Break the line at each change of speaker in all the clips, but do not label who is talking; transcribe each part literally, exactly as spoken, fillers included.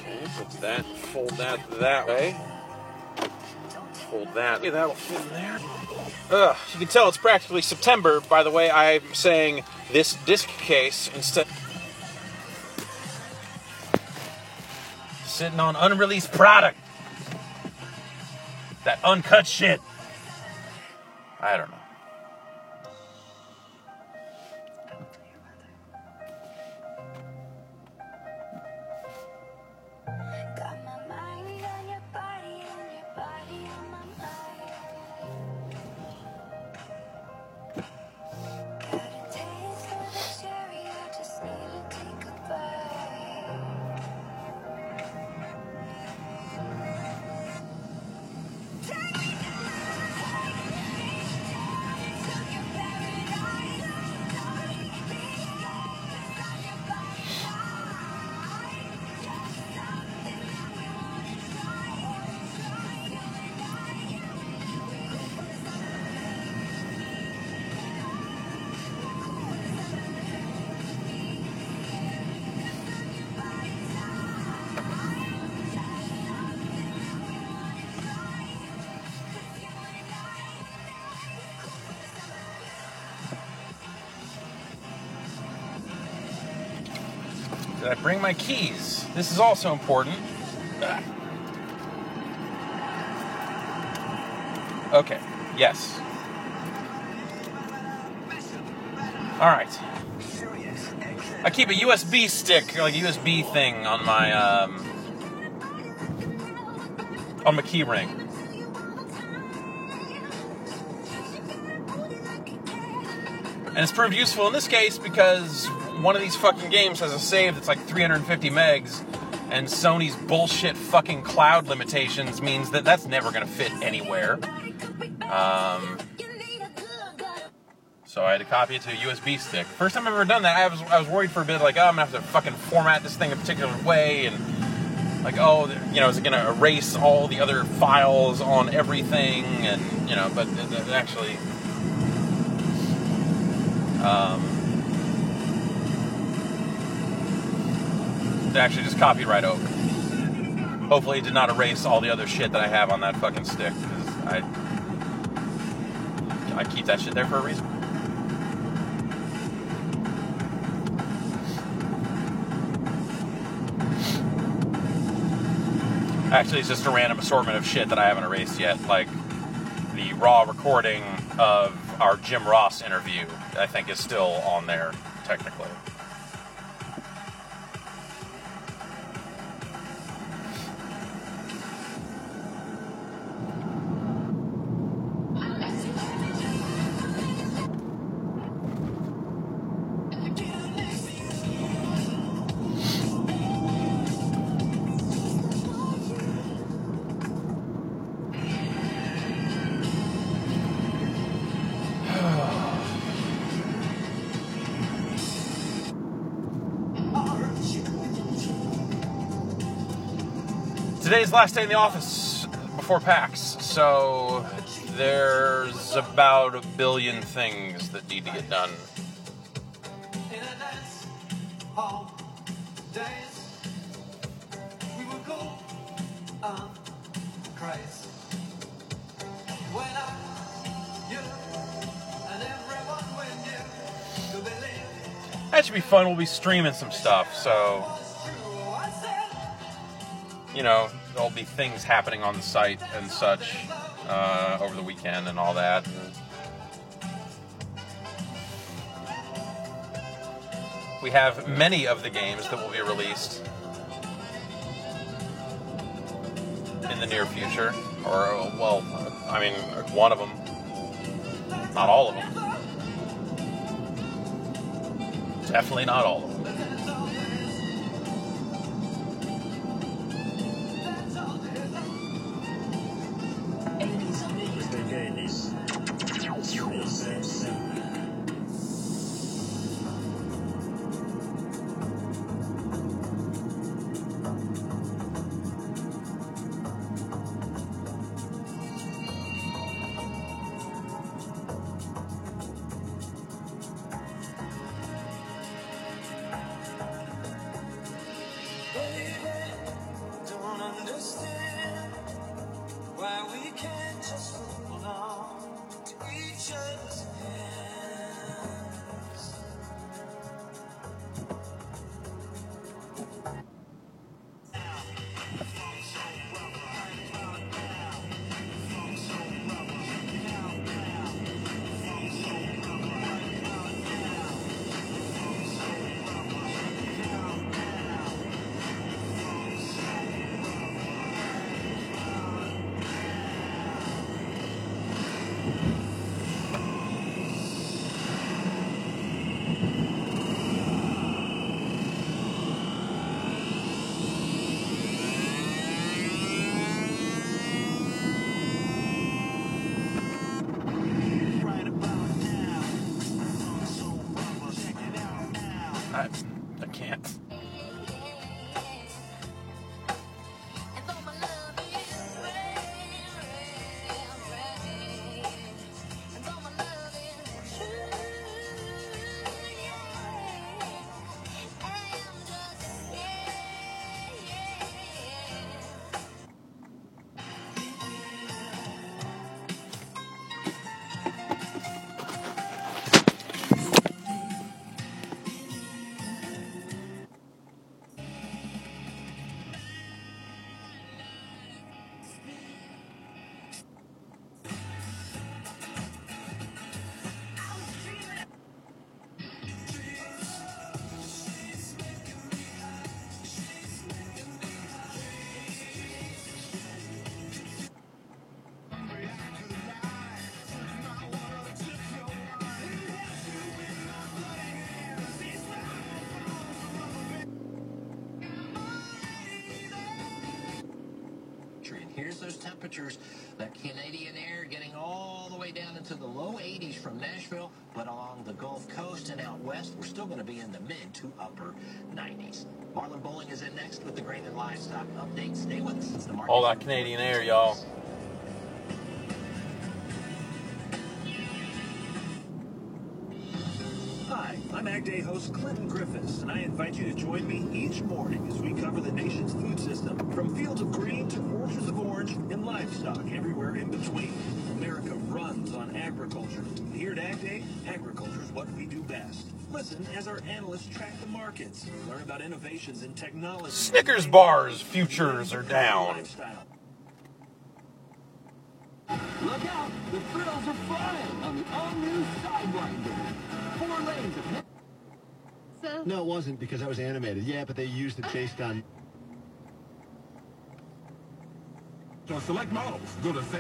Okay, put that, fold that that way. Fold that. Okay, that'll fit in there. Ugh, you can tell it's practically September by the way I'm saying this disc case instead. Sitting on unreleased product. That uncut shit. I don't know. Did I bring my keys? This is also important. Ah. Okay, yes. Alright. I keep a U S B stick, like a U S B thing on my, um, on my key ring. And it's proved useful in this case because one of these fucking games has a save that's like three hundred fifty megs, and Sony's bullshit fucking cloud limitations means that that's never going to fit anywhere. Um, so I had to copy it to a U S B stick. First time I've ever done that, I was I was worried for a bit, like, oh, I'm going to have to fucking format this thing a particular way, and like, oh, you know, is it going to erase all the other files on everything, and, you know, but it, it actually... Um, it actually just copied right over. Hopefully it did not erase all the other shit that I have on that fucking stick, because I, I keep that shit there for a reason. Actually, it's just a random assortment of shit that I haven't erased yet, like the raw recording of our Jim Ross interview, I think, is still on there, technically. Today's the last day in the office before PAX, so there's about a billion things that need to get done. That should be fun. We'll be streaming some stuff, so... You know, there'll be things happening on the site and such uh, over the weekend and all that. We have many of the games that will be released in the near future. Or, well, I mean, one of them. Not all of them. Definitely not all of them.
Here's those temperatures. That Canadian air getting all the way down into the low eighties from Nashville, but along the Gulf Coast and out west, we're still going to be in the mid to upper nineties. Marlon Bowling is in next with the grain and livestock update. Stay with us. It's the market.
All that Canadian air, y'all.
Hi, I'm Ag Day host Clinton Griffiths, and I invite you to join me each morning as we cover the nation's food system, from fields of green to orchards of orange and livestock everywhere in between. America runs on agriculture. Here at Ag Day, agriculture is what we do best. Listen as our analysts track the markets, learn about innovations in technology.
Snickers bars futures are down.
Look out! The thrills are flying on the all-new Sidewinder. Four lanes of...
So? No, it wasn't, because that was animated. Yeah, but they used it based on...
So select models. Go to...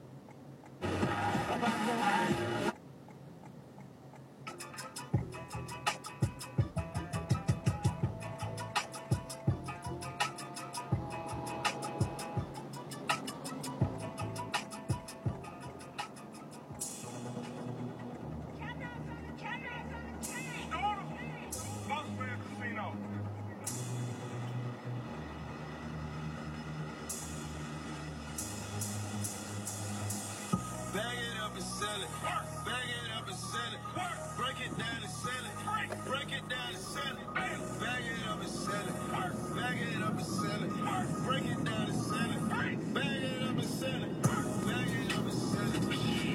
Bag it up and sell it. Bag it up and sell it. Break it down and sell it. Break it down and sell it. Bag it up and sell it. Bag it up and sell it. Break it down and sell it. Bag it up and sell it. Bag it up and sell it.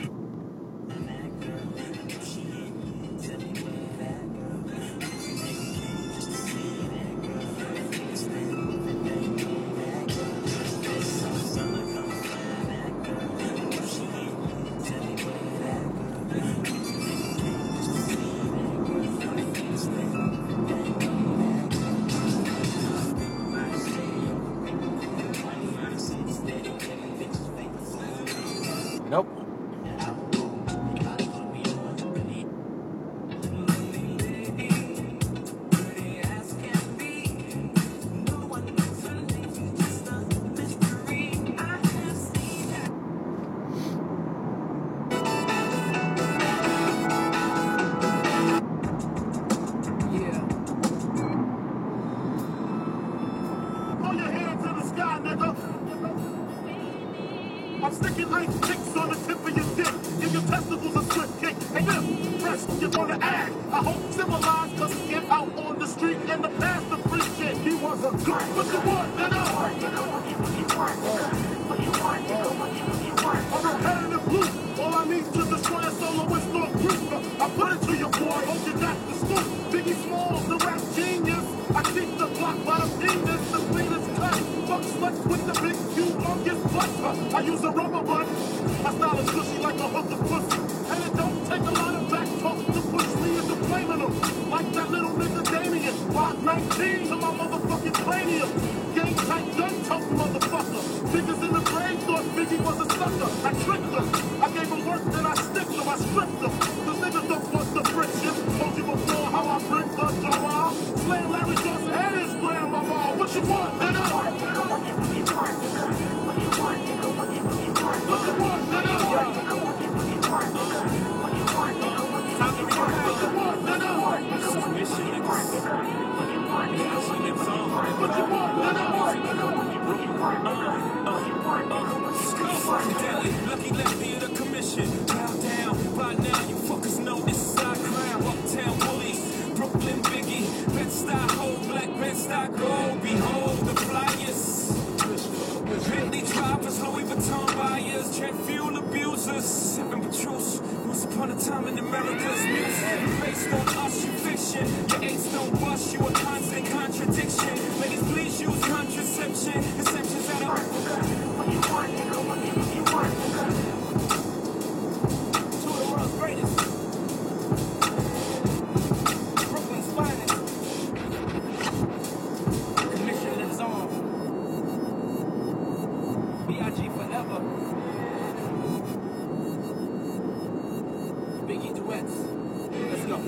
Nope.
I'm sticking ice picks on the tip of your dick. Give your testicles a swift kick. Hey, this fresh, you're gonna act. I hope civilized, cause he get out on the street and the pastor free shit. He was a good. What you want, nigga? What you want, What you want, I'm repetitive loop. All I need to destroy a soloist or group. I put it to your boy, hope you got the scoop. Biggie Smalls, the rap genius. I keep the block by the penis, the cleanest cut. Fuck sluts with the big humongous butt. I use a rubber butt. My style is cushy like a hook of pussy. And it don't take a lot of back talk to push me into flaming them. Like that little nigga Damien. Block nineteen to my motherfucking cranium. Game tight gun tote motherfucker. Niggas in the grave thought Biggie was a sucker. I tricked them. I gave them work, then I sticked them. I stripped them. Cause niggas don't want the friction. Told you before how I bring the jaw. Slam Larry Johnson and his grandmama. What you want, nigga? What you want, nigga? What you want, nigga? What you want, nigga? What you want, nigga? What you want, nigga? What you want, nigga? What you want, nigga? What you want, nigga? Submission, niggas. What you want, nigga? What you want, nigga? What you want, nigga?
Lucky lefty of the commission. Bow down. By now, you fuckers know this is our crown. Uptown police, Brooklyn Biggie, Bed-Stuy hold, black Bed-Stuy gold. Behold the flyers. Bentley drivers, Louis Vuitton buyers, jet fuel abusers, seven patrols. Once upon a time in America's music, based on us, you fiction. Your ace don't bust, you a constant contradiction. Ladies, please use contraception. Exceptions out of what you want, nigga. What you want, nigga. Two of the world's greatest. Brooklyn's finest. Commissioner's on. B I G forever. Biggie duets. Let's go.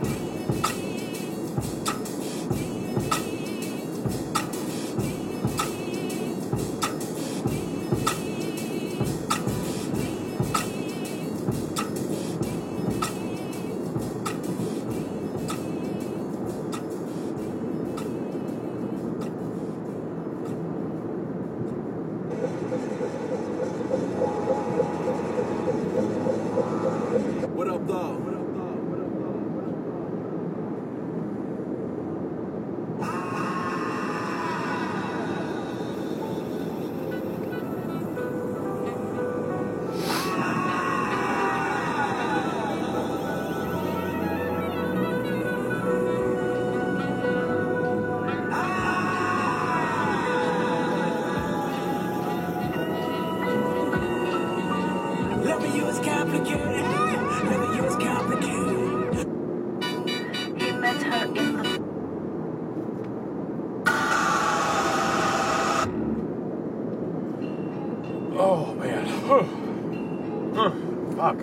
complicated. Loving you is complicated.
He met her in the
Oh man. Huh. Fuck.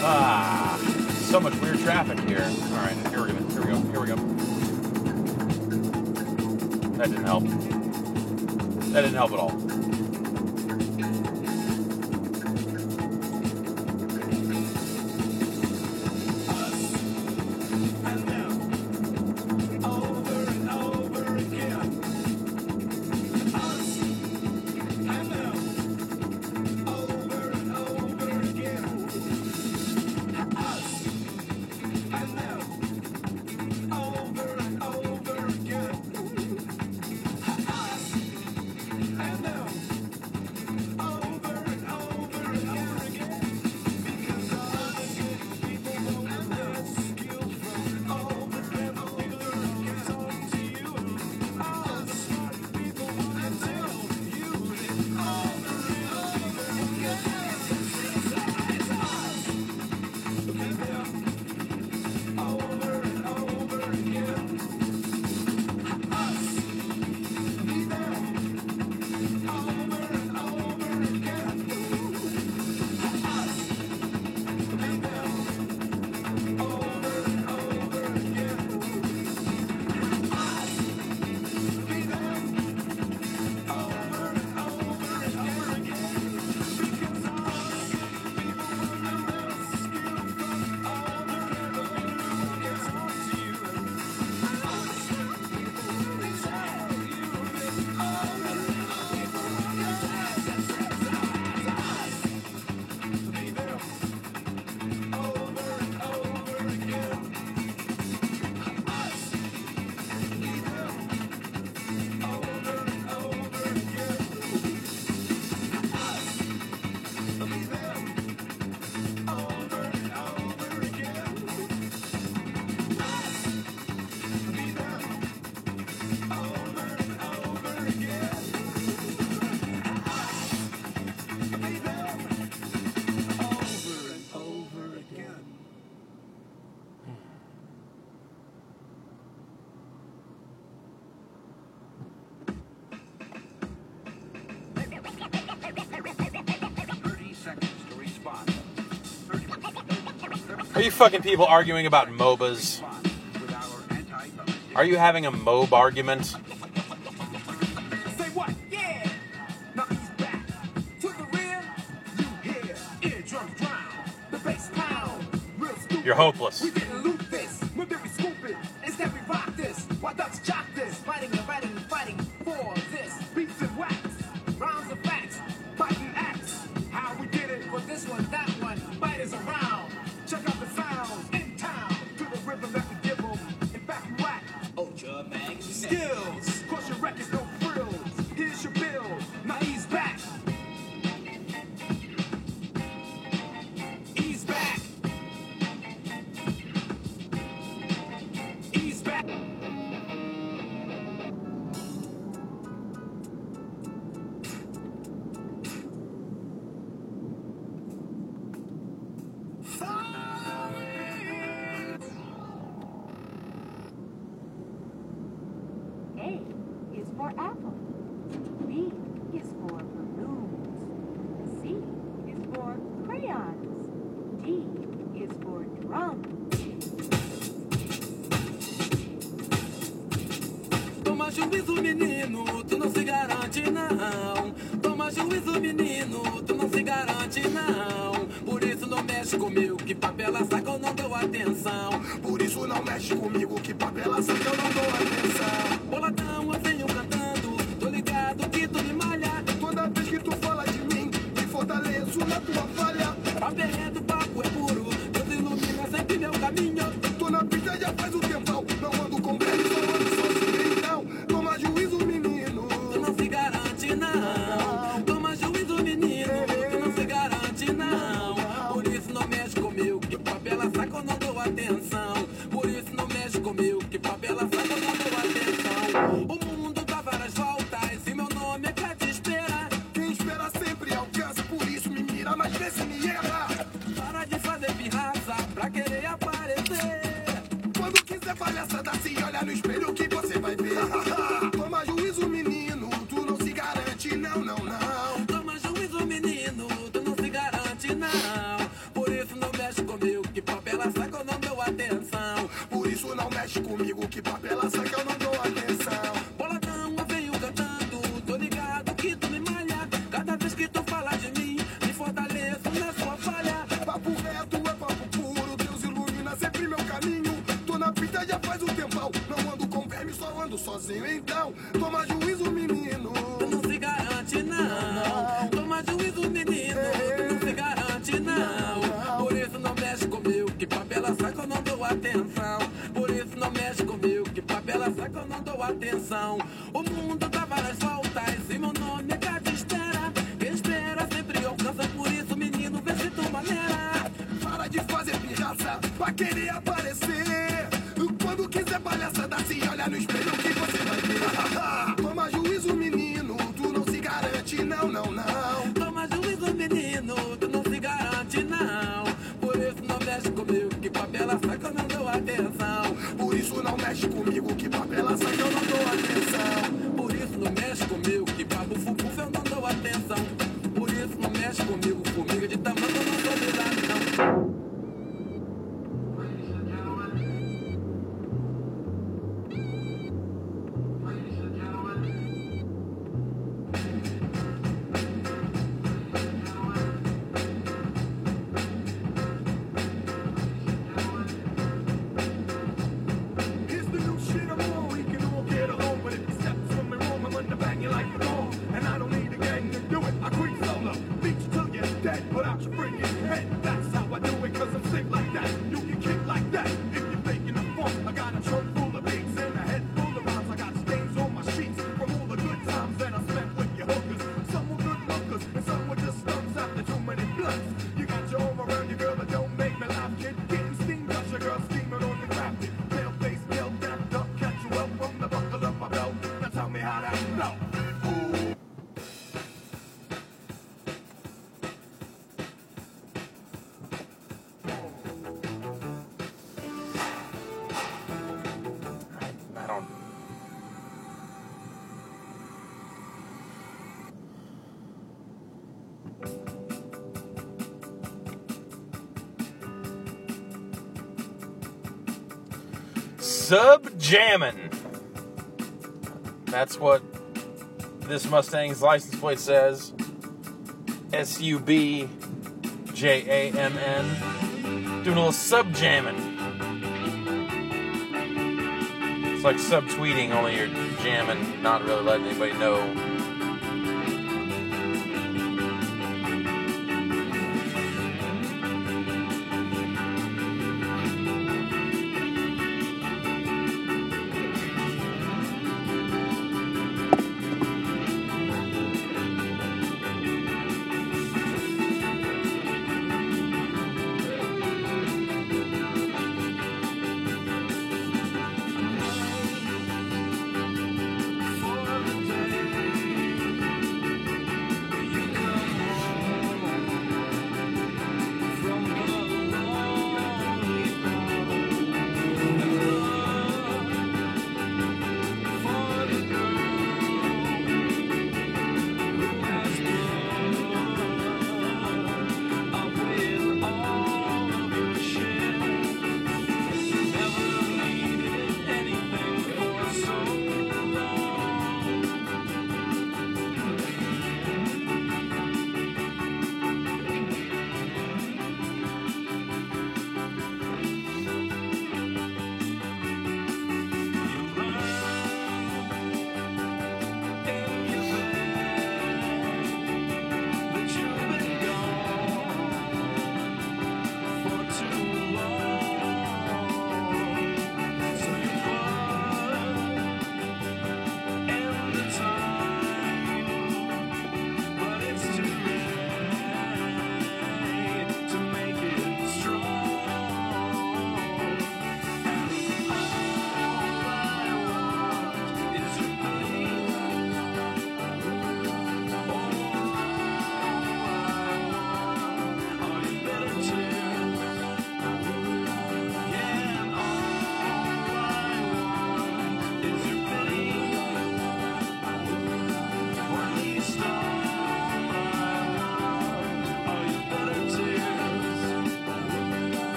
Ah, so much weird traffic here. All right, here we go. Here we go. Here we go. That didn't help. That didn't help at all. Are you fucking people arguing about MOBAs? Are you having a MOB argument?
Say what? Yeah! Now he's back. To the rear, you hear eardrums drown. The bass pound. Real stupid.
You're hopeless.
We didn't loot this. When did we scoop it? Instead we rock this. Why ducks jock this? Fighting and fighting and fighting for this. Beats and wax. Rounds of facts. Fighting acts. How we did it for this one, that one. Fighters around. Check out the sounds in town. To the rhythm that we give them. In fact, we whack. Ultra mag skills. Crush your records, no frills. Here's your bill. Now he's back. He's back. He's back.
A is for apple. B is for balloons. C is for crayons. D is for drum.
Toma juízo, menino, tu não se garante não. Toma juízo, menino, tu não se garante não. Por isso não mexe comigo, que papela saca eu não dou atenção. Por isso não mexe comigo, que papela saca eu não dou atenção. Boladão, eu venho cantando, tô ligado que tu me malha. Toda vez que tu fala de mim, me fortaleço na tua falha. Papo é reto, papo é puro, Deus ilumina sempre meu caminho. Tô na pista já faz um tempão, não ando com pressa, só ando sozinho então. Toma juízo, menino, tu não se garante não. Toma juízo, menino, tu não se garante não. Por isso não mexe comigo, que papela saca eu não dou atenção. Por isso não mexe comigo, que papela saca eu não dou atenção. O mundo dá várias voltas e meu nome é pra te esperar. Quem espera sempre alcança, por isso me mira, mas vê se me erra. Para de fazer pirraça pra querer aparecer. Quando quiser palhaçada, se olha no espelho que você vai ver. Toma juízo, menino, tu não se garante, não, não, não. Toma juízo, menino, tu não se garante, não. Por isso não mexe comigo.
pista já faz um tempão. Não ando com verme, só ando sozinho. Então, toma juízo, menino.
Tu não se garante, não. Toma juízo, menino. Tu não se garante, não. Por isso não mexe comigo, que papela saca eu não dou atenção. Por isso não mexe comigo, que papela saca eu não dou atenção. O mundo dá várias voltas e meu nome é Cátia Espera. Quem espera sempre alcança, por isso, menino, vê se tu maneira.
Para de fazer pirraça pra querer aparecer. Quando quiser palhaçada, se olha no espelho que você vai ver. Toma juízo, menino, tu não se garante, não, não, não.
Toma juízo, menino, tu não se garante, não. Por isso não mexe comigo, que papela saca eu não dou atenção.
Por isso não mexe comigo, que papela saca eu não dou atenção.
Por isso não mexe comigo, que papo fufuf eu não dou atenção. Por isso não mexe comigo, formiga de tamanho eu não dou verdade, não.
Sub-jammin'. That's what this Mustang's license plate says. S U B J A M N. Doing a little sub-jammin'. It's like sub-tweeting, only you're jamming, not really letting anybody know.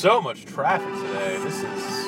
So much traffic today. This is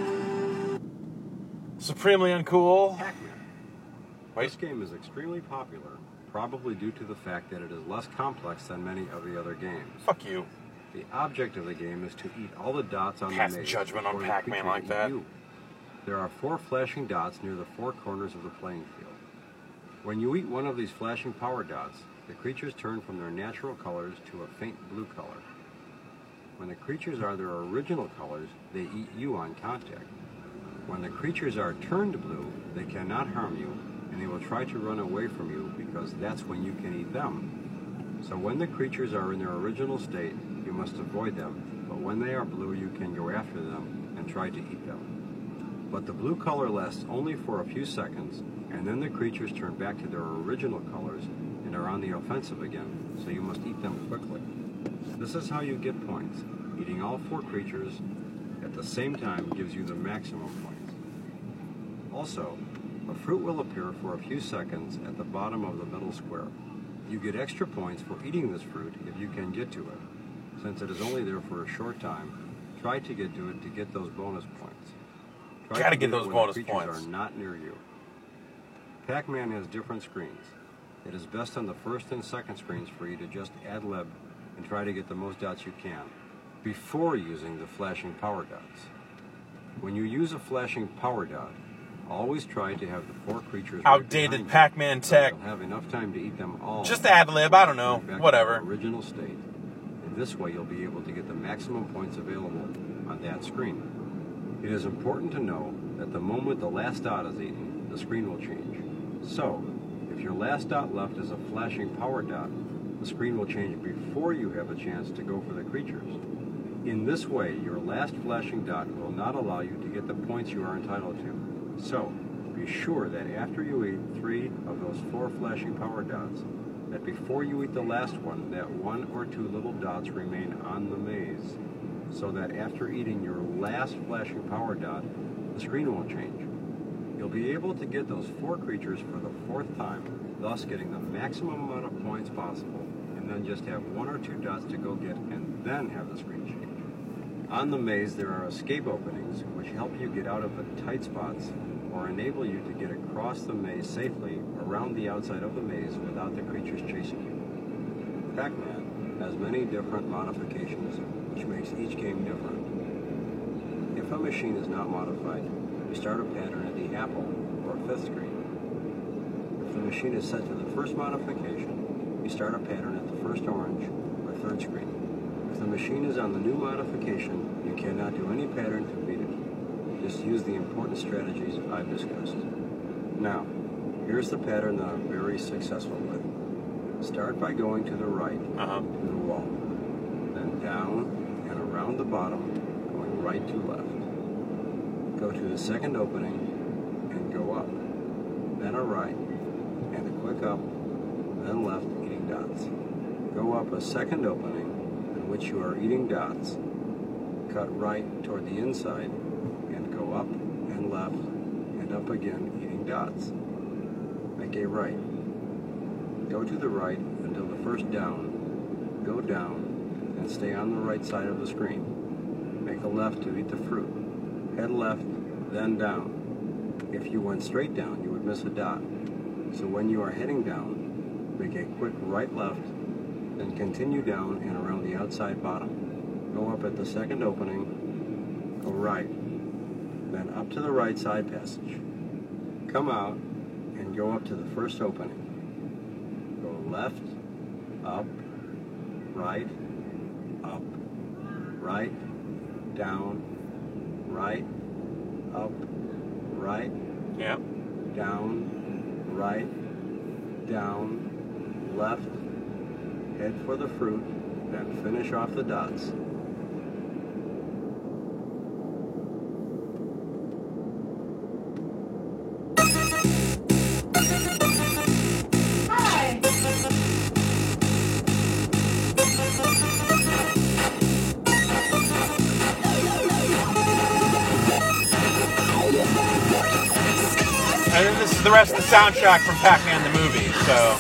supremely uncool.
Pac-Man.
Wait.
This game is extremely popular, probably due to the fact that it is less complex than many of the other games.
Fuck you.
The object of the game is to eat all the dots on
Pass
the maze.
judgment on
before the
Pac-Man
creature
like
eat
that.
you. There are four flashing dots near the four corners of the playing field. When you eat one of these flashing power dots, the creatures turn from their natural colors to a faint blue color. When the creatures are their original colors, they eat you on contact. When the creatures are turned blue, they cannot harm you, and they will try to run away from you because that's when you can eat them. So when the creatures are in their original state, you must avoid them, but when they are blue, you can go after them and try to eat them. But the blue color lasts only for a few seconds, and then the creatures turn back to their original colors and are on the offensive again, so you must eat them quickly. This is how you get points. Eating all four creatures at the same time gives you the maximum points. Also, a fruit will appear for a few seconds at the bottom of the middle square. You get extra points for eating this fruit if you can get to it. Since it is only there for a short time, try to get to it to get those bonus points. Try
Gotta
to
get
get
those
it when
bonus
the creatures
points.
are not near you. Pac-Man has different screens. It is best on the first and second screens for you to just ad-lib and try to get the most dots you can before using the flashing power dots. When you use a flashing power dot, always try to have the four creatures
Outdated
right behind
Pac-Man
you, so
tech.
you'll have enough time to eat them all.
Just ad-lib, I don't know,
back to
whatever.
their original state. And this way you'll be able to get the maximum points available on that screen. It is important to know that the moment the last dot is eaten, the screen will change. So, if your last dot left is a flashing power dot, the screen will change before you have a chance to go for the creatures. In this way, your last flashing dot will not allow you to get the points you are entitled to. So, be sure that after you eat three of those four flashing power dots, that before you eat the last one, that one or two little dots remain on the maze, so that after eating your last flashing power dot, the screen won't change. You'll be able to get those four creatures for the fourth time, thus getting the maximum amount of points possible, and then just have one or two dots to go get and then have the screen change. On the maze, there are escape openings which help you get out of the tight spots or enable you to get across the maze safely around the outside of the maze without the creatures chasing you. Pac-Man has many different modifications, which makes each game different. If a machine is not modified, you start a pattern at the apple or fifth screen. If the machine is set to the first modification, you start a pattern at the first orange or third screen. If the machine is on the new modification, you cannot do any pattern to beat it. Just use the important strategies I've discussed. Now, here's the pattern that I'm very successful with. Start by going to the right,
uh-huh.
to the wall, then down and around the bottom, going right to left. Go to the second opening and go up, then a right, and a quick up, then left, eating dots. Go up a second opening in which you are eating dots, cut right toward the inside, and go up and left, and up again, eating dots. Make a right. Go to the right until the first down, go down, and stay on the right side of the screen. Make a left to eat the fruit. Head left, then down. If you went straight down, you would miss a dot. So when you are heading down, make a quick right left, then continue down and around the outside bottom. Go up at the second opening, go right, then up to the right side passage. Come out and go up to the first opening. Go left, up, right, up, right, down, right, up, right,
yeah.
down, right, down, left, head for the fruit, then finish off the dots.
And then this is the rest of the soundtrack from Pac-Man the movie, so...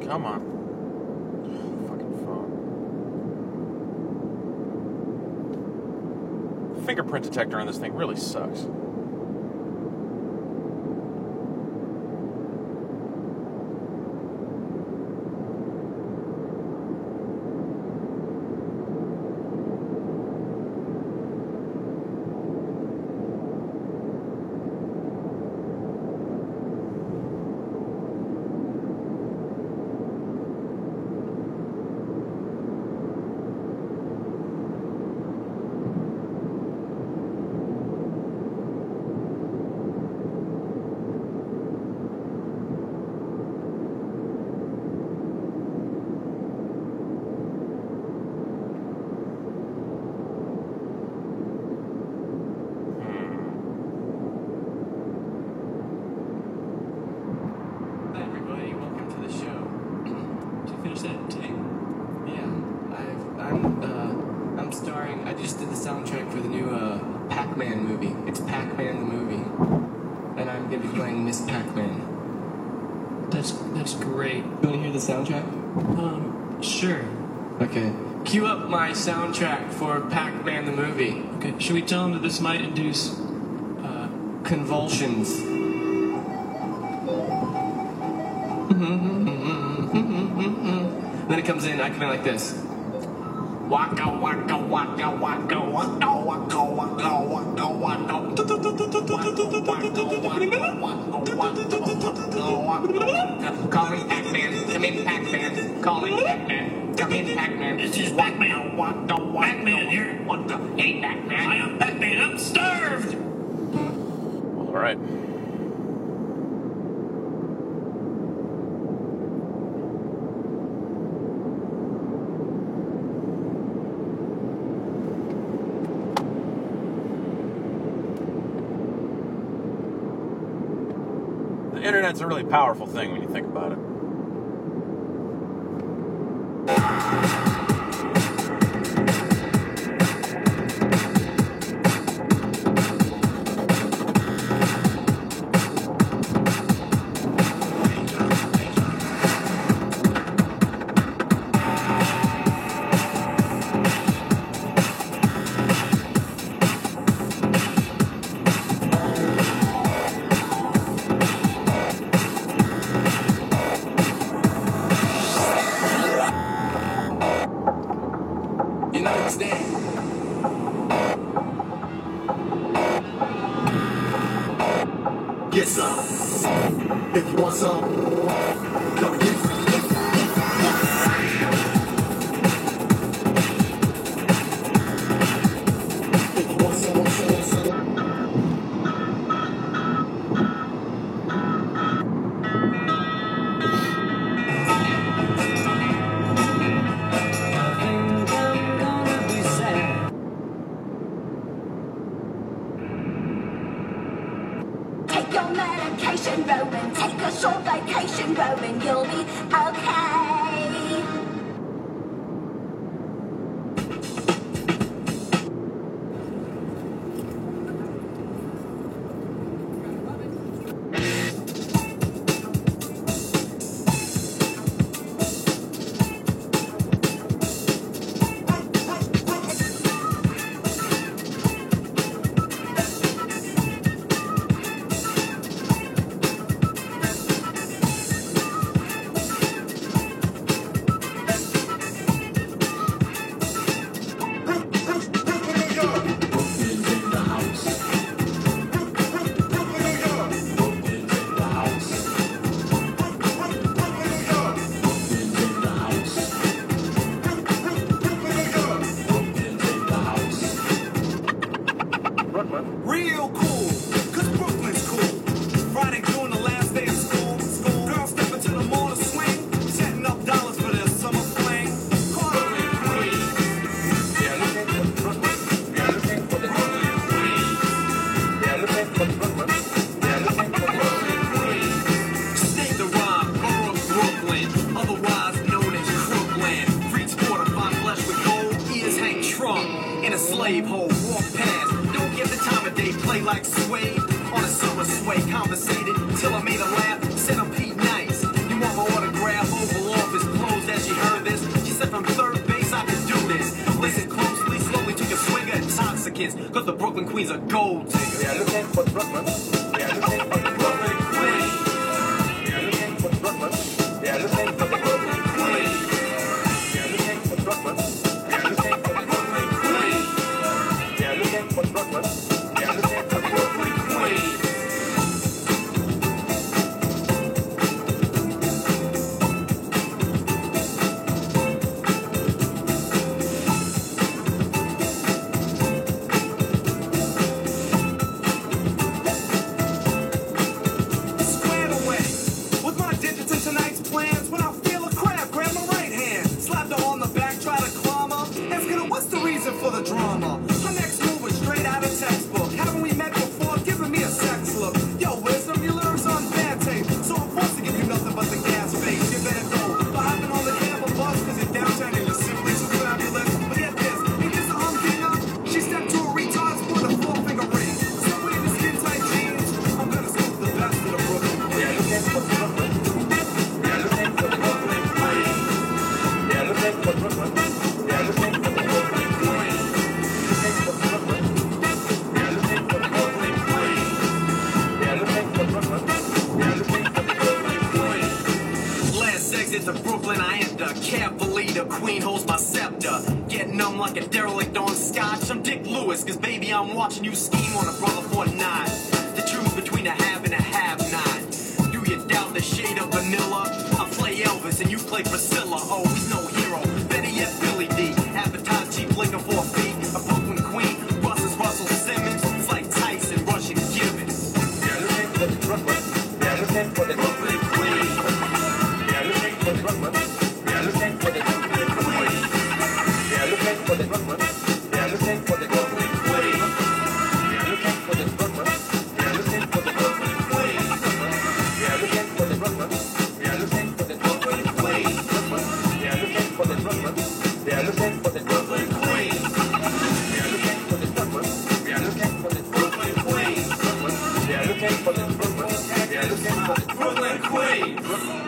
Come on. Fucking phone. The fingerprint detector on this thing really sucks.
Soundtrack for the new uh, Pac-Man movie. It's Pac-Man the movie, and I'm gonna be playing Miss Pac-Man.
That's that's great.
You want to hear the soundtrack?
Um, sure.
Okay. Cue up my soundtrack for Pac-Man the movie.
Okay. Should we tell him that this might induce uh,
convulsions? Then it comes in. I come in like this. Waka waka waka waka waka waka waka waka waka. Calling Pac-Man. Come in, Pac-Man. Calling Pac-Man. Come in, Pac-Man.
This is Pac-Man. Pac-Man here.
What the? Hey, Pac-Man.
I am Pac-Man. I'm starved.
All right. The internet's a really powerful thing when you think about it.
Get some. If you want some, come get some. If you want some, want some, want some.
Take your medication, Roman. Take a short vacation, Roman. You'll be okay.
Real cool, cause Brooklyn's cool. Friday during the last day of school, school. Girls step into the mall to swing, setting up dollars for their summer fling. Brooklyn Queens. They're looking for Brooklyn. They're looking for the Brooklyn Queens. They're looking for Brooklyn. They're looking for Brooklyn Queens. State the rhyme, borough of Brooklyn, otherwise known as Crookland. Freaks sport of fine flesh with gold, eaters hang trunk in a slave hole. Walk past. Give the time of day, play like Sway on a summer sway, conversated till I made a laugh, said I'm Pete Nice. You want my autograph, overall
Americans, cause the Brooklyn Queens are gold diggers.
We are looking for Brooklyn. We are looking for the Brooklyn Queen. We are looking for Brooklyn. We are looking for the Brooklyn Queen. We are looking for Brooklyn. We are looking for the Brooklyn Queen. We are looking for Brooklyn. We are looking for the Brooklyn Queen.
For the drama, her next move was straight out of textbook. Haven't we met before? Giving me a sex look. Yo, wisdom, your lyrics on bad tape, so I'm forced to give you nothing but the gas face. You better go. But hopping on the camel bus, cause in downtown you're simply too fabulous. But get this, ain't this a humking up? She stepped to a retard, sport a four finger ring. Somewhere in the skin tight jeans, I'm gonna scoop the best of the Brooklyn. We are looking for Brooklyn. We are looking for the Brooklyn Queen. We are looking for Brooklyn. We are looking for the Brooklyn Queen. To Brooklyn, I enter. Carefully, the queen holds my scepter. Getting numb like a derelict on scotch. I'm Dick Lewis, cause baby, I'm watching you scheme on a brother for a night. The truth between a have and a have-not. Do you doubt the shade of vanilla? I play Elvis and you play Priscilla. Oh, he's no hero. Better yet, Billy D. Advertise cheap liquor for a fee. A Brooklyn queen, Russell's Russell Simmons. It's like Tyson, Russian Gibbons. They're looking for the Brooklyn. They're looking for the Brooklyn Queen. Brooklyn. We are looking for the Brooklyn Queen. We are looking for the Brooklyn. We are looking for the Brooklyn Queen. We are looking for the Brooklyn. We are looking for the Brooklyn Queen. We are looking for the Brooklyn. We are looking for the Brooklyn Queen. We are looking for the Brooklyn. We are looking for the Brooklyn Queen. We are looking for the Brooklyn. We are looking for the Brooklyn Queen. We are looking for the Brooklyn. We are looking for the Brooklyn Queen.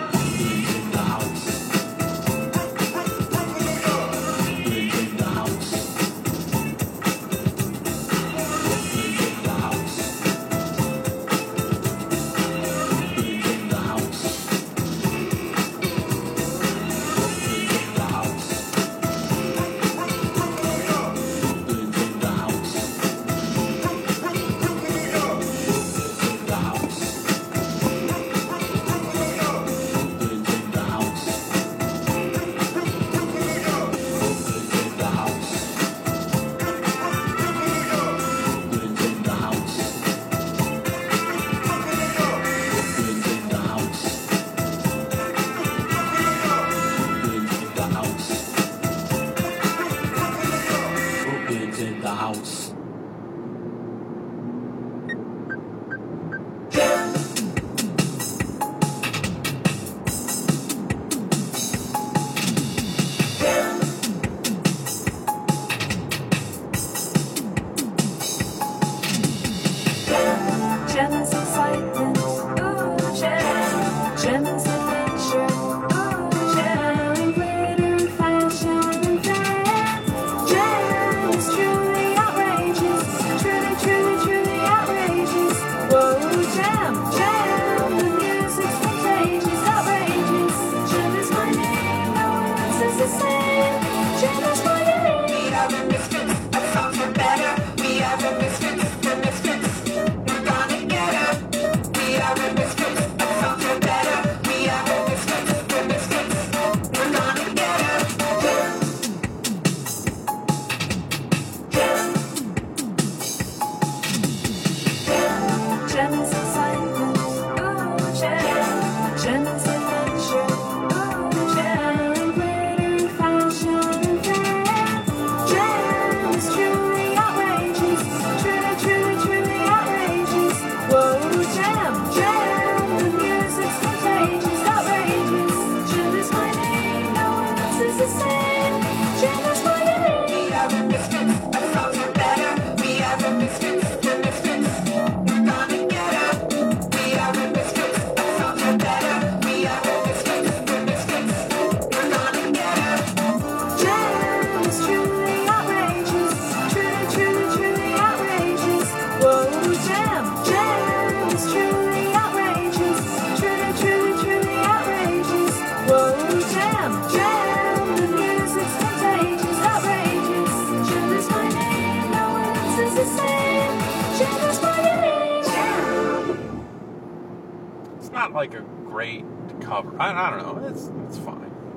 not like a great cover. I, I don't know. It's it's fine.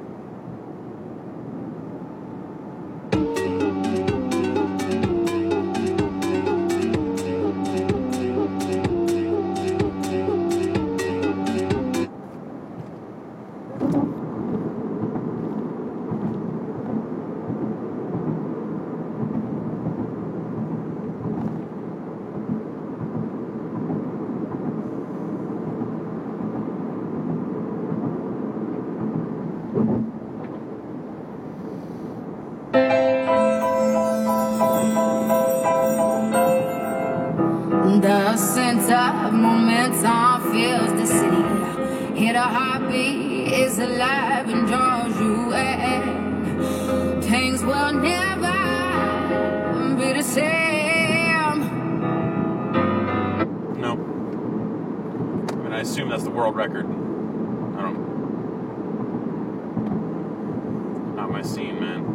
The center of momentum fills the city. Here the heartbeat is alive and draws you in. Things will never be the same.
No. I mean, I assume that's the world record. I don't. Not my scene, man.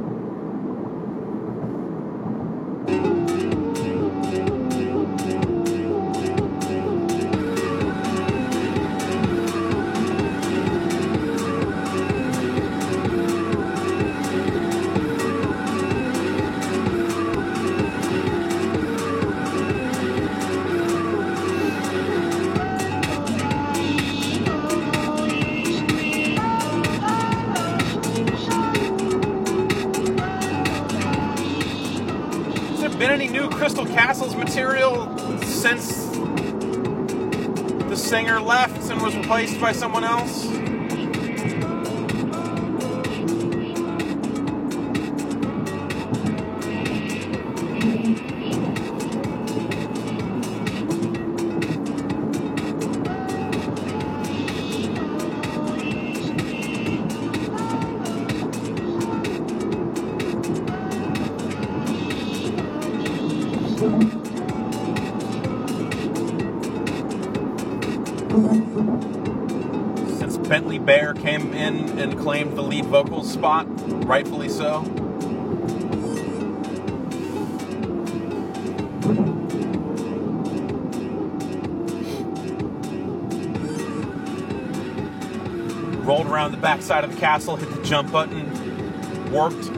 Been any new Crystal Castles material since the singer left and was replaced by someone else? Since Bentley Bear came in and claimed the lead vocal spot, rightfully so. Rolled around the backside of the castle, hit the jump button, warped.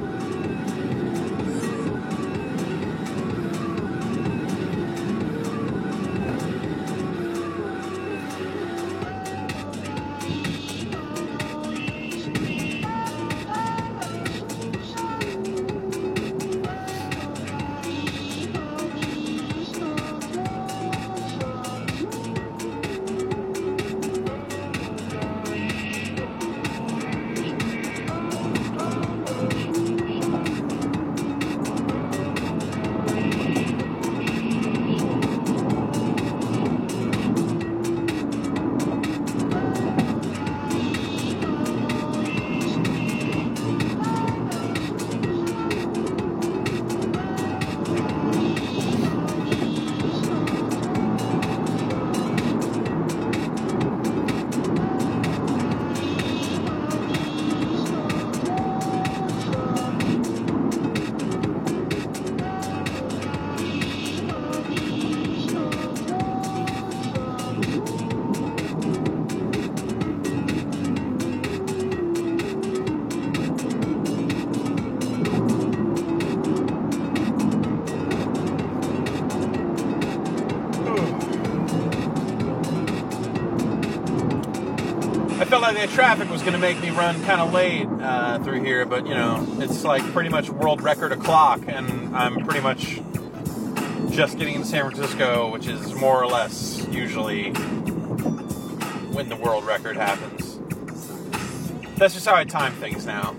I felt like the traffic was going to make me run kind of late uh, through here, but you know, it's like pretty much world record o'clock, and I'm pretty much just getting into San Francisco, which is more or less usually when the world record happens. That's just how I time things now.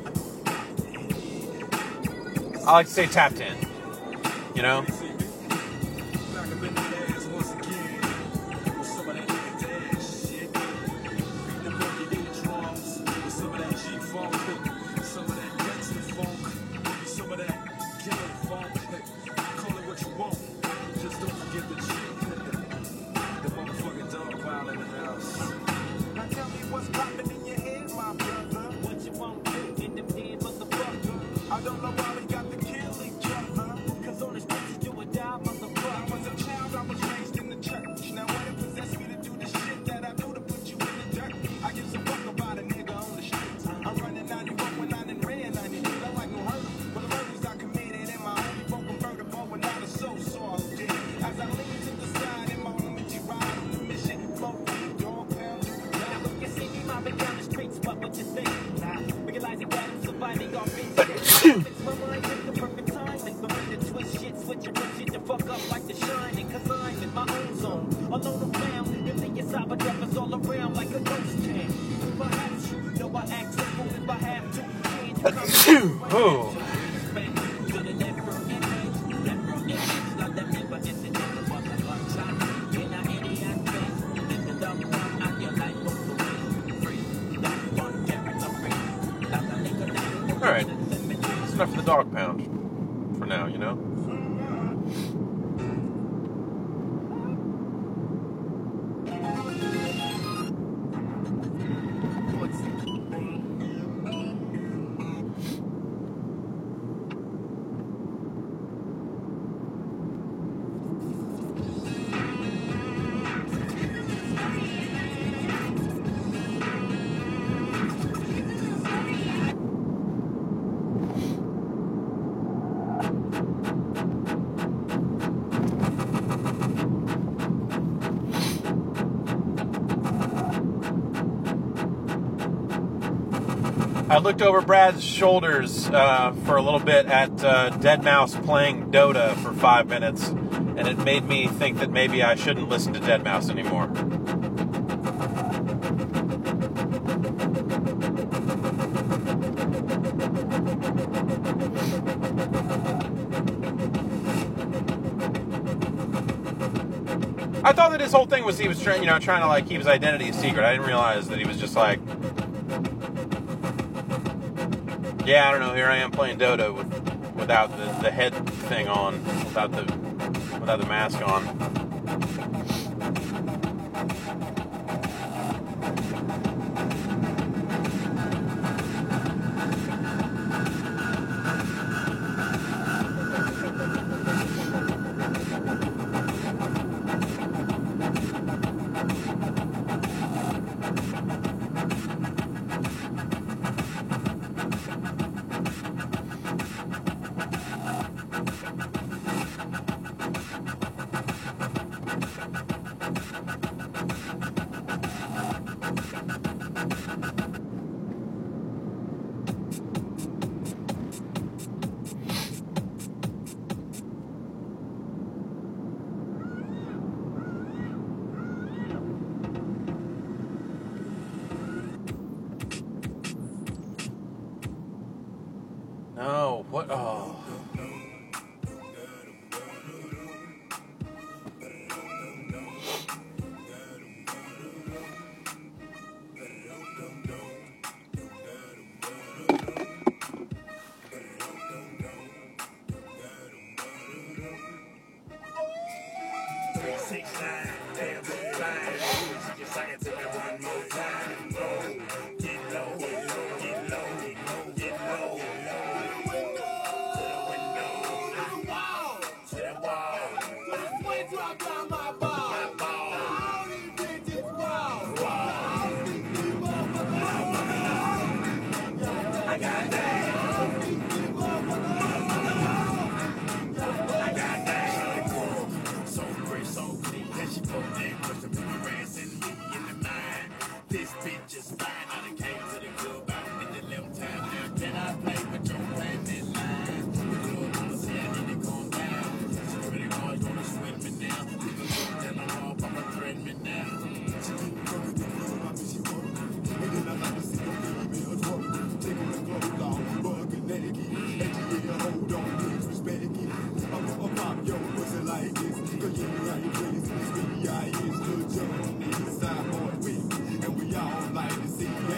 I like to say tapped in, you know?
I don't know why we got to kill each other, 'cause on the streets you do
Oh. Alright, it's enough for the dog pound for now, you know? I looked over Brad's shoulders uh, for a little bit at uh, deadmau five playing Dota for five minutes, and it made me think that maybe I shouldn't listen to deadmau five anymore. I thought that his whole thing was he was trying, you know, trying to like keep his identity a secret. I didn't realize that he was just like, yeah, I don't know. Here I am playing Dota with, without the, the head thing on, without the without the mask on. No, what? Oh.
And we all like to see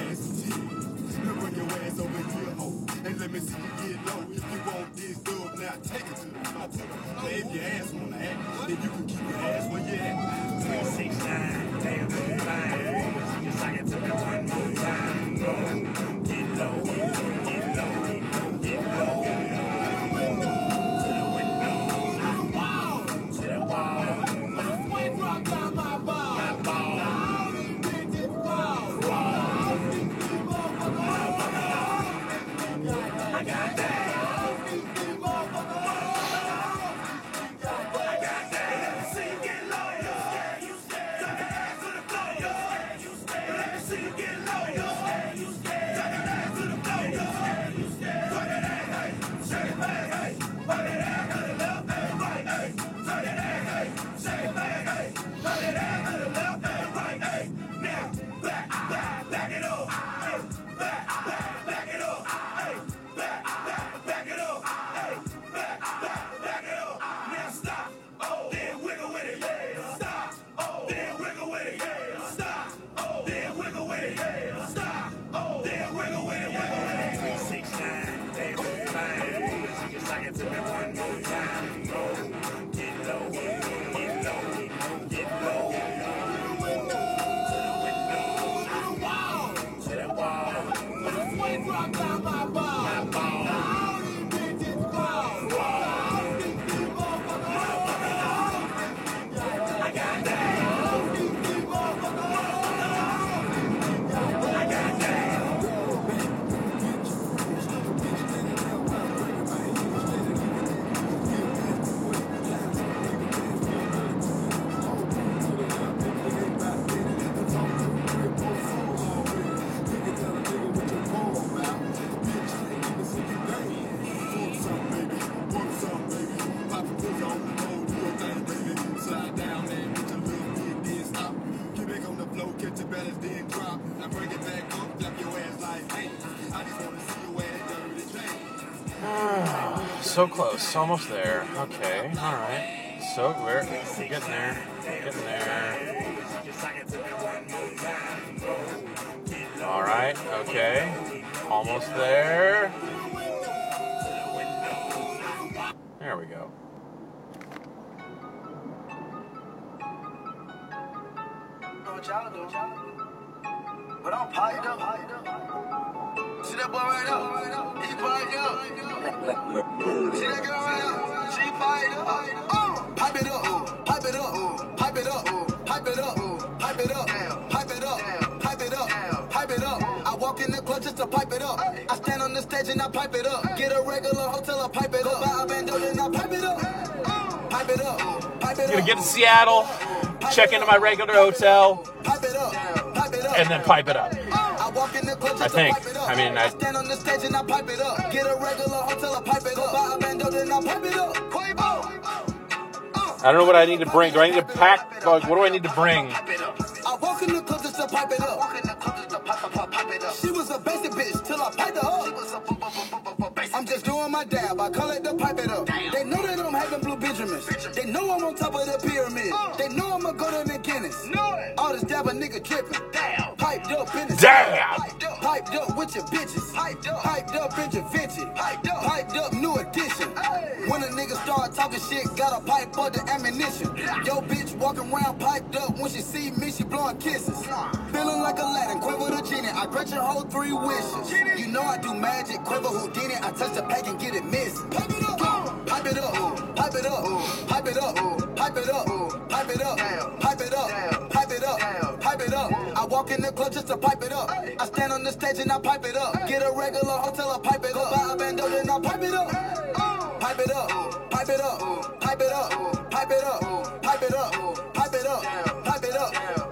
empty baddest didn't drop. Now bring it back up, flap your ass like, hey, I just wanna see your ass dirty thing.
So close, almost there. Okay, all right. So we're getting there, getting there. All right, okay, almost there. There we go.
But I'm piped up. See that boy right up? He piped up. See that girl right up? She piped up. Oh, pipe it up, pipe it up, pipe it up, pipe it up, pipe it up, pipe it up, pipe it up, pipe it up. I walk in the club just to pipe it up. I stand on the stage and I pipe it up. Get a regular hotel, I pipe it up. Buy a bando and I pipe it up. Pipe it up, pipe it up.
Gonna get to Seattle, check into my regular hotel, and then pipe it up. I think. I mean, I.
Stand on the stage and I pipe it up. Get a regular hotel, I pipe it up. Buy a bando and I pipe it up.
I don't know what I need to bring. Do I need to pack? Like, what do I need to bring?
I walk in the club just to pipe it up. She was a basic bitch till I piped her up. I'm just doing my dab. I call it the pipe it up. They know that I'm having blue Benjamins. They know I'm on top of the pyramid. They know I'm a golden and Guinness. All this dab a nigga tripping. Piped up in the
Damn.
Piped up with your bitches. Piped up intervention. Piped up new edition. When a nigga start talking shit, got a pipe up the ammunition. Yo bitch walking around piped up. When she see me, she blowing kisses. Feeling like Aladdin, Quiver the genie. I grant your whole three wishes. You know I do magic, Quiver Houdini. I touch the pack and get it missing. Pipe it up, pipe it up, pipe it up, pipe it up, pipe it up, pipe it up, pipe it up, pipe it up, pipe it up. I walk in the club just to pipe it up. I stand on the stage and I pipe it up. Get a regular hotel, I pipe it up. Buy a bando and I pipe it up. Pipe it up, pipe it up, pipe it up, pipe it up, pipe it up, pipe it up, pipe it up.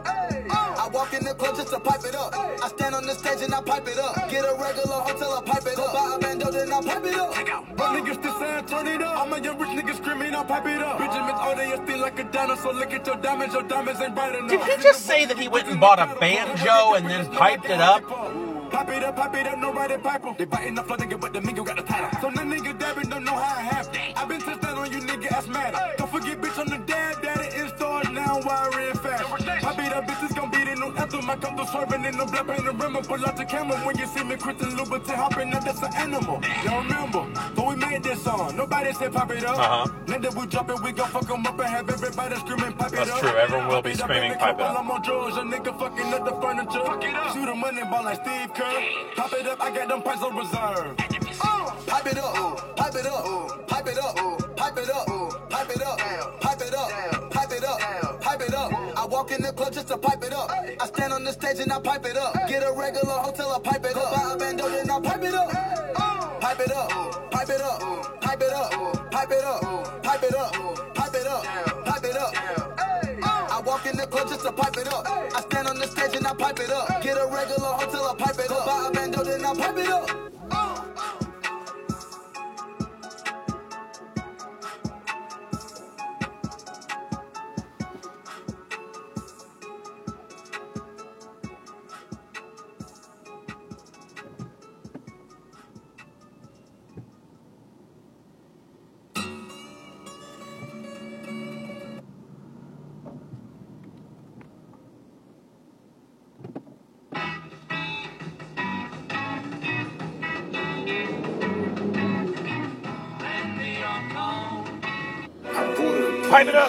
I walk in the club just to pipe it up. I stand on the stage and I pipe it up. Get a regular hotel, I pipe it up. Buy a bando and I pipe it up.
But niggas still saying turn it up. I'm a young rich nigga screaming, I pipe it up. Benjamin's all day, you feel like a dinosaur. Look at your diamonds, your diamonds ain't bright enough.
Did he just say that he went and bought a banjo and then piped it up?
Pop it up, pop it up, nobody pipe em. They biting the floor, nigga, but the mingo got the title. So the nigga dabbing don't know how it happened. I been touched down on you, nigga, asthmatic. Don't forget, bitch, on the dab, daddy in stores now, wiring fast. Pop it up, bitches gon' beat it, no anthem. I come to swerving in the black paint and rim. Pull out the camera when you see me, Kristen Louboutin hopping up, that's an animal. Y'all remember, so we made this song. Nobody said pop it up.
Uh-huh.
Then that we drop it, we gon' fuck them up and have everybody screaming, pipe it up.
That's true, everyone will be screaming, pipe it up.
I'm on drugs, a nigga fucking up the furniture. Fuck it up. Shoot a money ball like Steve Kerr. Pop it up, I got them pipes on reserve.
Pipe it up, pipe it up, pipe it up, pipe it up, pipe it up, pipe it up, pipe it up, pipe it up. I walk in the club just to pipe it up. I stand on the stage and I pipe it up. Get a regular hotel, I pipe it up. Buy a bando and I pipe it up. Pipe it up, pipe it up, pipe it up, pipe it up, pipe it up, pipe it up, pipe it up. I walk in the club just to pipe it up. I stand on the stage and I pipe it up. Get a regular hotel, I pipe it up. Buy a bando and I pipe it up.
Pipe it up.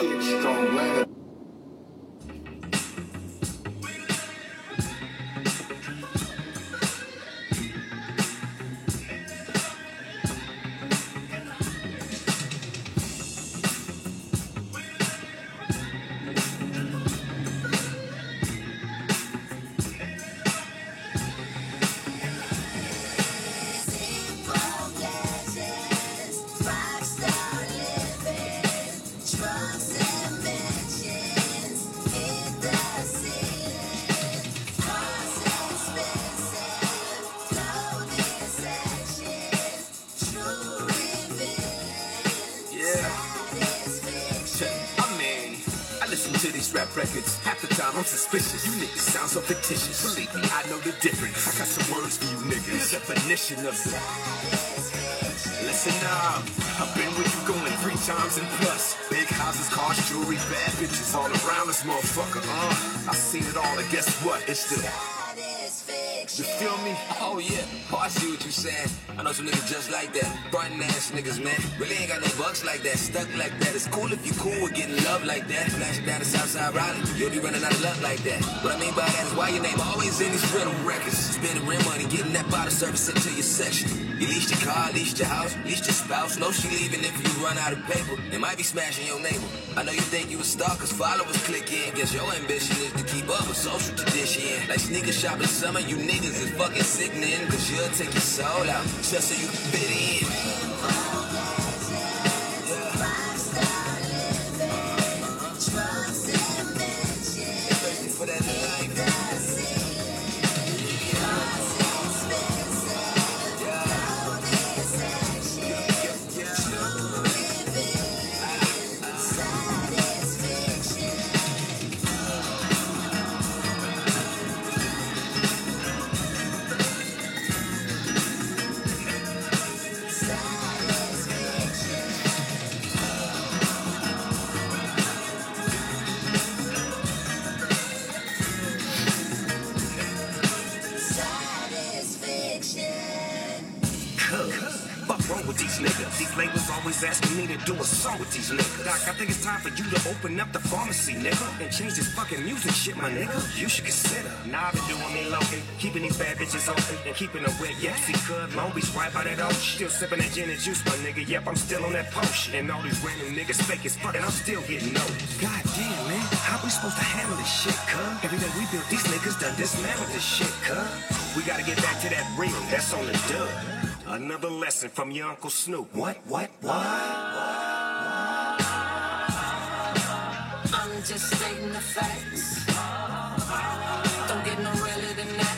Rockstar living, drugs and bitch.
rap records. Half the time I'm suspicious. You niggas sound so fictitious. Believe me, I know the difference. I got some words for you niggas. The definition of the. Listen up, I've been with you going three times and plus. Big houses, cars, jewelry, bad bitches all around this motherfucker. Uh, I've seen it all, and guess what? It's the. You feel me?
Oh yeah, oh I see what you saying. I know some niggas just like that. Frontin' ass niggas, man. Really ain't got no bucks like that, stuck like that. It's cool if you cool with getting love like that. Flashing down the Southside Raleigh, you'll be running out of luck like that. What I mean by that is why your name always in these rental records. Spending rent money, getting that bottle service into your section. You leased your car, leased your house, leased your spouse. No, she leaving if you run out of paper. It might be smashing your neighbor. I know you think you a star, cause followers click in. Guess your ambition is to keep up with social tradition. Like sneaker shopping summer, you niggas is fucking sickening. Cause you'll take your soul out just so you can fit in. Thirsty for that life.
These labels always asking me to do a song with these niggas. Doc, I think it's time for you to open up the pharmacy, nigga, and change this fucking music shit, my nigga. You should consider. Now I've been doing me low-key, keeping these bad bitches open and keeping them wet. Yep, see, cuz Long Beach right by that ocean. Still sipping that gin and juice, my nigga. Yep, I'm still on that potion. And all these random niggas fake as fuck, and I'm still getting noticed. God damn, man, how we supposed to handle this shit, cuz? Every day we built these niggas done dismantled this shit, cuz. We gotta get back to that real, that's on the dub. Another lesson from your Uncle Snoop. What, what, what?
I'm just stating the facts. Don't get no realer than that.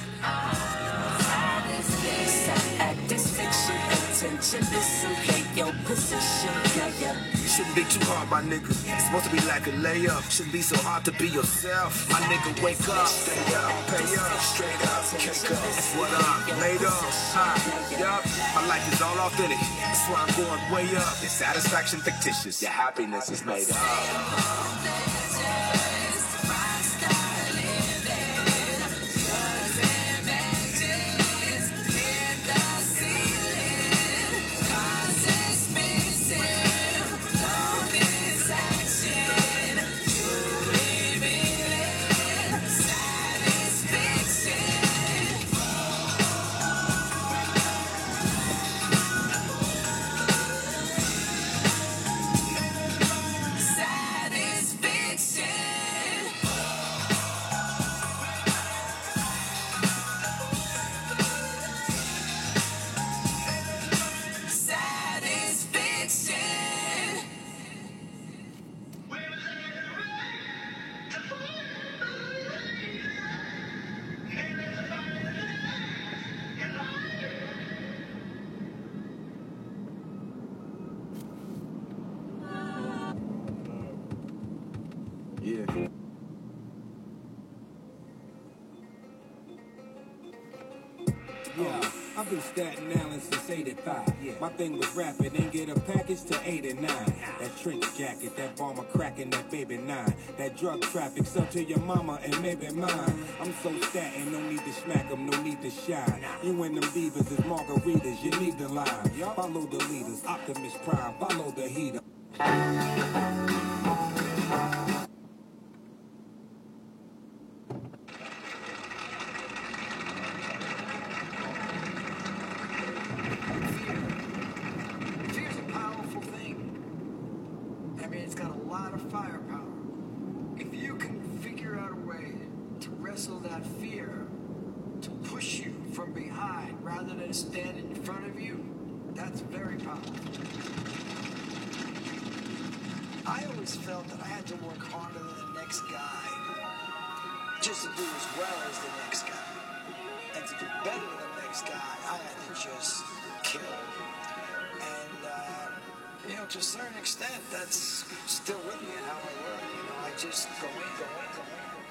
Satisfaction, attention, dissipate your position. Yeah, yeah.
Shouldn't be too hard, my nigga. It's supposed to be like a layup. Shouldn't be so hard to be yourself. My nigga, wake up, stay up, pay up, straight up, kick up. That's what I'm made up. High, yup. My life is all authentic. That's why I'm going way up. Your satisfaction fictitious. Your happiness is made up.
Yeah, I've been Staten Island since eighty-five. Yeah. My thing was rapping, ain't get a package till eighty-nine. That trench jacket, that bomber cracking, that baby nine. That drug traffic, sell to your mama and maybe mine. I'm so statin', no need to smack 'em, no need to shine. You and them divas is margaritas, you need the line. Follow the leaders, Optimus Prime, follow the heater.
Standing in front of you, that's very powerful. I always felt that I had to work harder than the next guy just to do as well as the next guy. And to do better than the next guy, I had to just kill. And, uh, you know, to a certain extent, that's still with me and how I work. You know, I just go in, go in, go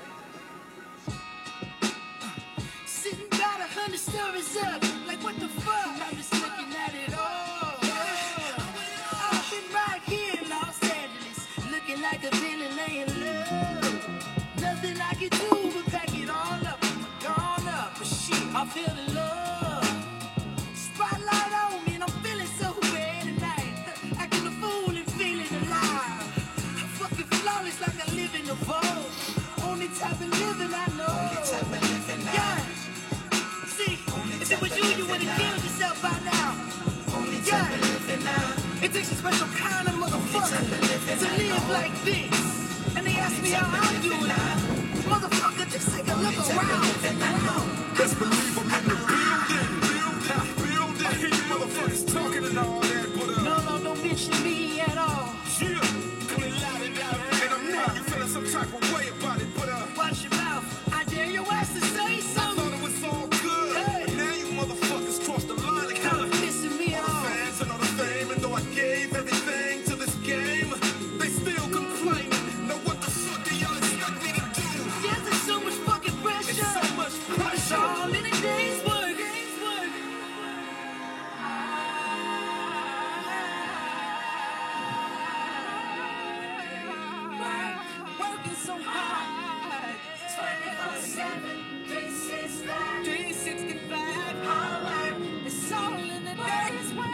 in.
Sitting about a hundred stories up, like what the fuck? I'm just looking at it all. I've been right here in Los Angeles, looking like a villain laying low. Nothing I can do but pack it all up. I'm gone up, but shit, I'm feeling love. Spotlight on me, and I'm feeling so bad tonight. Acting a fool and feeling alive. I'm fucking flawless like I live in a vault. Only type of living I know. Only type of living I know. Yeah. See, if it was you, you would have killed yourself by now. Only type of living now. It takes a special kind of motherfucker to live like this. And they ask me how I'm doing. Motherfucker, just take a look around.
Best believe I'm in the building. Building, building. I hear you motherfuckers talking and all that, but uh.
No, no, don't mention me at all.
Yeah, coming loud and loud. And I'm not, you feeling some type of way about it, but uh.
Watch your mouth. I dare your ass to say something.
I thought it was all good. Hey. But now you motherfuckers crossed the line and kinda
pissing me off.
Fans and all the fame, and though I gave everything to this game, they still complaining. Now what the fuck do y'all expect me to do?
Yes, there's so much fucking pressure.
It's so much pressure.
It's all in a day's work. Working so hard. twenty-four seven, three sixty-five. three sixty-five. All work. It's all in a day's work.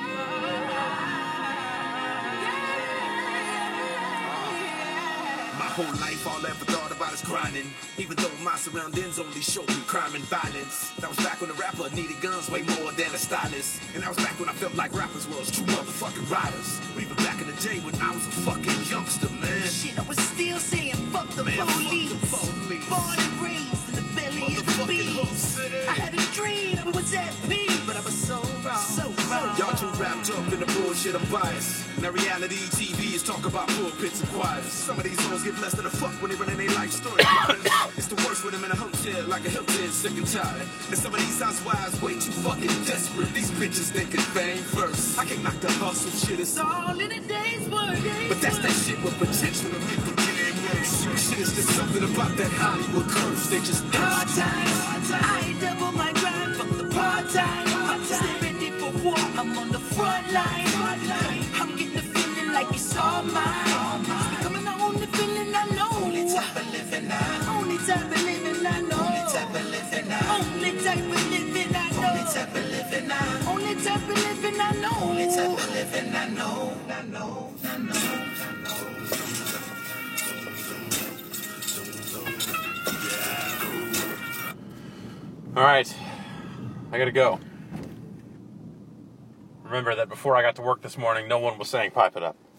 My whole life, all I ever thought about is grinding. Even though my surroundings only showed me crime and violence. That was back when a rapper needed guns way more than a stylist. And that was back when I felt like rappers was true motherfucking riders. Or even back in the day when I was a fucking youngster, man.
Shit, I was still saying fuck the
Man,
police.
fuck the police.
Born and raised in the belly of the beast. I had a dream I was at peace, but I was so wrong, so wrong.
Y'all too wrapped up in the bullshit of bias. Now reality T V is talk about pulpits and choirs. Some of these hoes get less than a fuck when they running their life story. It's the worst when I'm in a hotel like a Hilton, sick and tired. And some of these housewives way too fucking desperate. These bitches thinking fame first. I can't knock the hustle shit. It's
all in a day's work.
But that's that shit with potential to make the game worse. Shit is just something about that Hollywood curse. They just
hard times. I double my grind, fuck the part time. Stay ready for war. I'm on the front line. I'm getting the feeling like it's all mine. It's becoming the only feeling I know. Only type of living I know. Only type of living I know. Only type of living I know. Only type of living I know. Only type of living I know. Only type of living I know. Only type of living I know. I know. I know. I know.
All right, I gotta go. Remember that before I got to work this morning, no one was saying pipe it up.